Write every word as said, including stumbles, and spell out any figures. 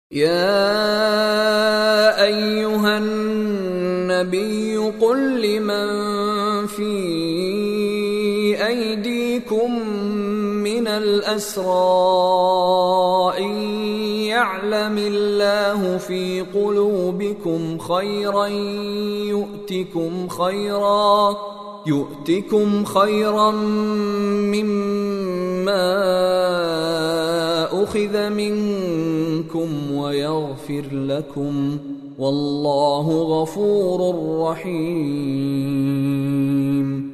يا أيها النبي قل لمن في أيديكم من الأسرى إن يعلم الله في قلوبكم خيرا يؤتكم خيرا يؤتكم خيرا مما أخذ منكم ويغفر لكم والله غفور رحيم.